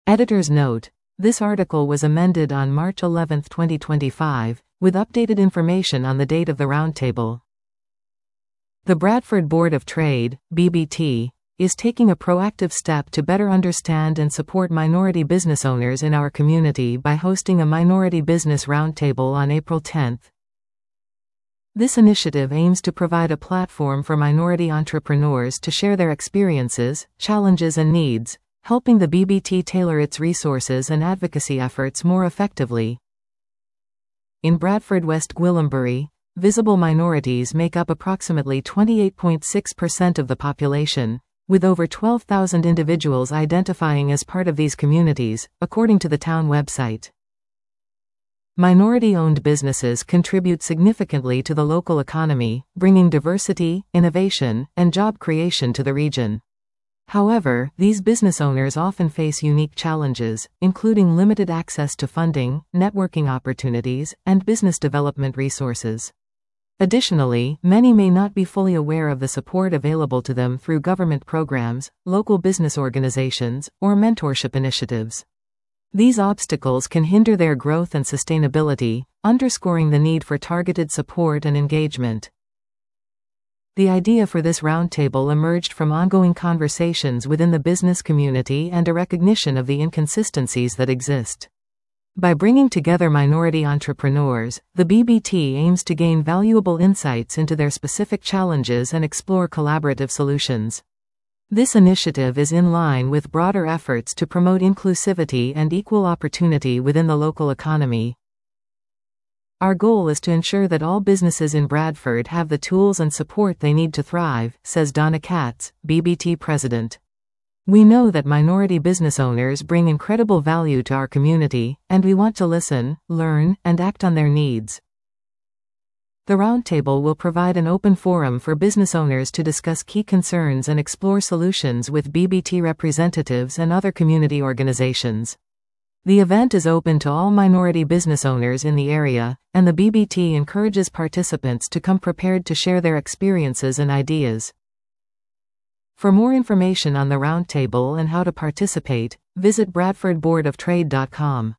Editor's note: this article was amended on March 11, 2025, with updated information on the date of the roundtable. The Bradford Board of Trade, BBT, is taking a proactive step to better understand and support minority business owners in our community by hosting a Minority Business Roundtable on April 10. This initiative aims to provide a platform for minority entrepreneurs to share their experiences, challenges and needs, helping the BBT tailor its resources and advocacy efforts more effectively. In Bradford West Gwillimbury, visible minorities make up approximately 28.6% of the population, with over 12,000 individuals identifying as part of these communities, according to the town website. Minority-owned businesses contribute significantly to the local economy, bringing diversity, innovation, and job creation to the region. However, these business owners often face unique challenges, including limited access to funding, networking opportunities, and business development resources. Additionally, many may not be fully aware of the support available to them through government programs, local business organizations, or mentorship initiatives. These obstacles can hinder their growth and sustainability, underscoring the need for targeted support and engagement. The idea for this roundtable emerged from ongoing conversations within the business community and a recognition of the inconsistencies that exist. By bringing together minority entrepreneurs, the BBT aims to gain valuable insights into their specific challenges and explore collaborative solutions. This initiative is in line with broader efforts to promote inclusivity and equal opportunity within the local economy. Our goal is to ensure that all businesses in Bradford have the tools and support they need to thrive, says Donna Katz, BBT president. We know that minority business owners bring incredible value to our community, and we want to listen, learn, and act on their needs. The roundtable will provide an open forum for business owners to discuss key concerns and explore solutions with BBT representatives and other community organizations. The event is open to all minority business owners in the area, and the BBT encourages participants to come prepared to share their experiences and ideas. For more information on the roundtable and how to participate, visit bradfordboardoftrade.com.